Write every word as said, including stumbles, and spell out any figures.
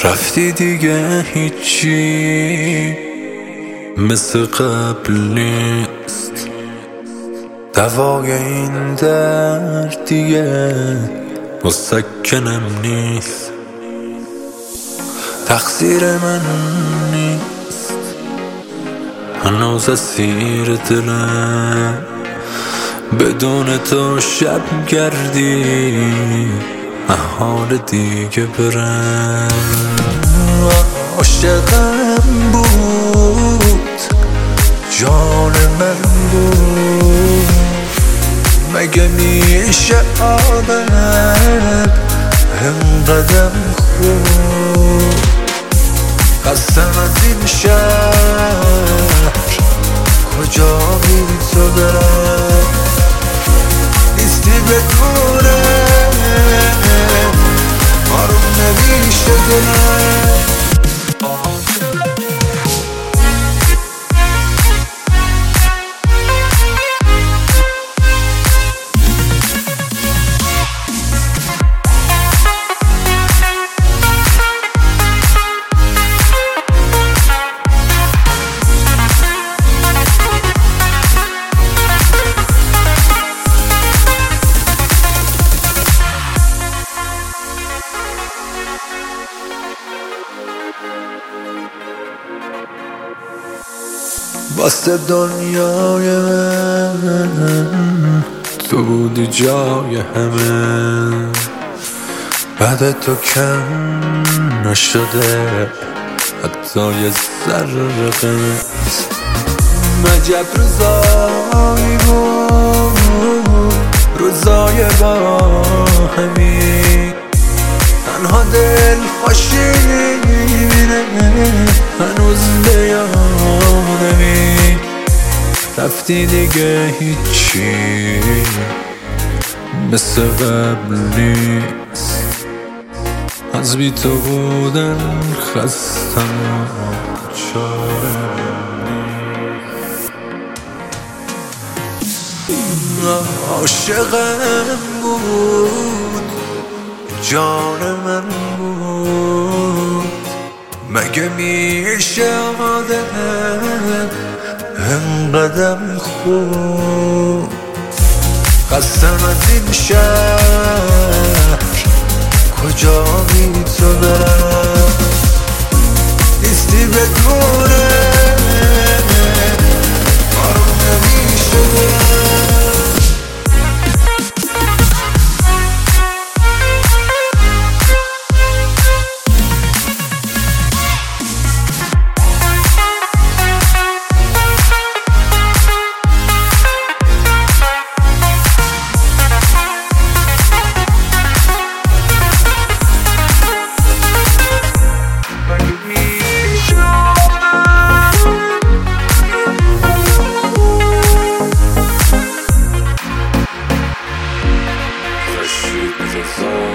رفتی دیگه هیچی مثل قبل نیست، دوای این درد دیگه مسکنم نیست. تقصیر من نیست، هنوز اسیر دلم، بدون تو شب گردی حال دیگه برم. عاشقم بود، جان من بود، مگه میشه آدم اینقدر خوب؟ قسم از این شهر کجا بی تو برم، نیستی بدونه آروم نمیشه دلم. واسه دنیای من تو بودی جای همه، بعد تو کم نشده حتی یه ذره قیمت. عجب روزایی بود، روزای با همی، تنها دل خوشی میره هنوز به یادمی. رفتی دیگه هیچی مثل قبل نیست، از بی تو بودن خستم و چاره نیست. عاشقم بود، جان من بود، مگه میشه آدم اینقدر خوب؟ قسم از این شهر کجا بی تو برم، نیستی بدونه آروم نمیشه برم. So